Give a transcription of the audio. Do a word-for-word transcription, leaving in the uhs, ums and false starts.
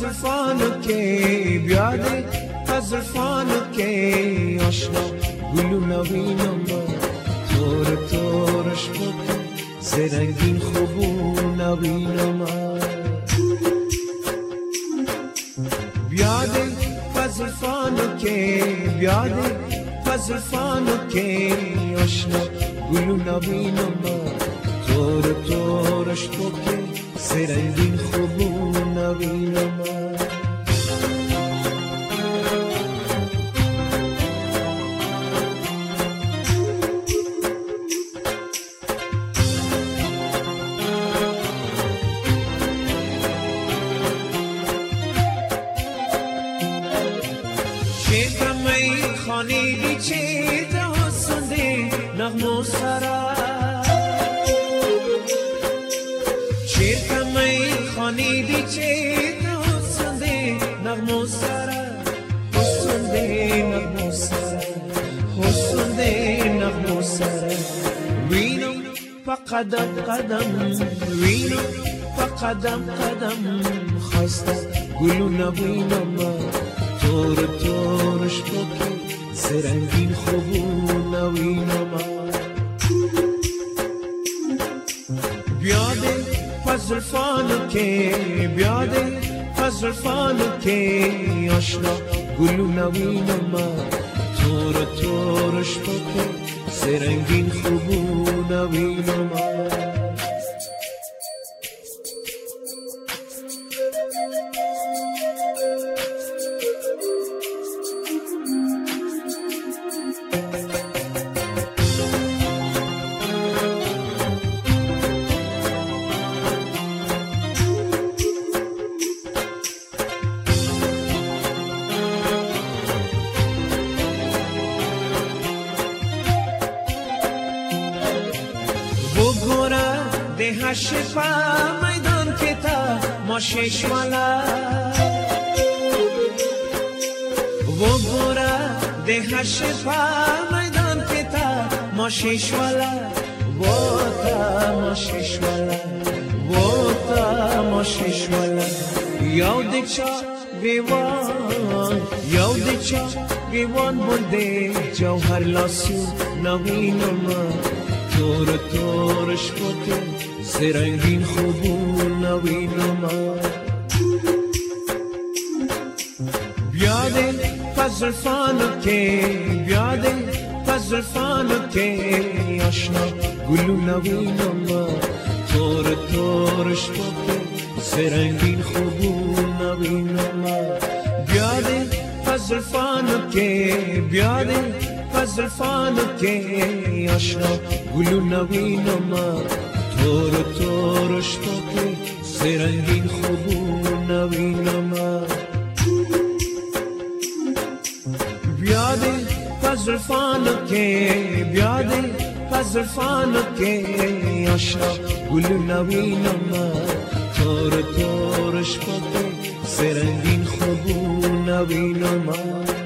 زلفانو که بیاده از زلفانو که آشنا گلو نوینم تور تورش بکن زرنگین خوبو نوینم بیاده از زلفانو که بیاده از زلفانو که آشنا گلو نوینم تور تورش بکن زرنگین خوبو نوینم خانیدی چه دوستنده نغمو سرا چرکمی خانیدی چه دوستنده نغمو سرا حسنده نغمو سرا حسنده نغمو سرا وینو پا قدم قدم وینو پا قدم قدم خسته گلو نوینم تور تورش بکن زرنگین خوبو نوینم بیاده فزلفانو که بیاده فزلفانو که آشنا گلو نوینم تور تورش بکن زرنگین خوبو نوینم دهش پا میدان که تا ما شش والا و گورا دهش پا میدان که تا ما شش والا و تا ما شش والا و تا ما شش والا یاد چا بیوان یاد چا بیوان بنده جوهر لاسو نوینم تور تورش بکن زرنگین خوبو نوینم بیاده فزلفانو که بیاده فزلفانو که آشنا گلو نوینم تور تورش بکن زرنگین خوبو نوینم بیاده فزلفانو که بیاده فزلفانو که آشنا گلو نوینم تور تورش بکن زرنگین خوبو نوینم بیاده فزلفانو که بیاده فزلفانو که آشنا گلو نوینم تور تورش بکن زرنگین خوبو نوینم